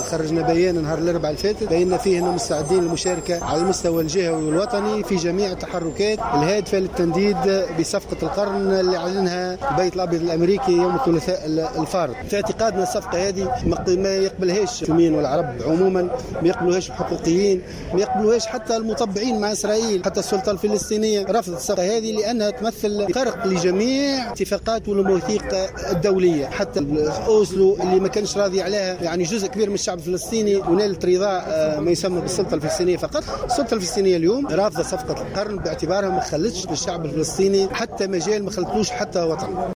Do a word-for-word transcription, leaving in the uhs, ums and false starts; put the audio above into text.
خرجنا بيان نهار الاربعاء الفاتت بينا فيه انهم مستعدين للمشاركه على المستوى الجهوي والوطني في جميع التحركات الهادفه للتنديد بصفقه القرن اللي اعلنها البيت الابيض الامريكي يوم الثلاثاء الفارط. في اعتقادنا الصفقه هذه ما يقبلهاش المسلمين والعرب عموما، ما يقبلوهاش الحقوقيين، ما يقبلوهاش حتى المطبعين مع اسرائيل، حتى السلطه الفلسطينيه رفضت الصفقه هذه لانها تمثل خرق لجميع اتفاقات والمواثيق الدوليه، حتى اوسلو اللي ما كانش راضي عليها يعني جزء كبير من الشعب الفلسطيني ونالت رضاء ما يسمى بالسلطه الفلسطينيه فقط. السلطه الفلسطينيه اليوم رافضه صفقه القرن باعتبارها ما خلتش للشعب الفلسطيني حتى مجال، ما خلتلوش حتى وطن.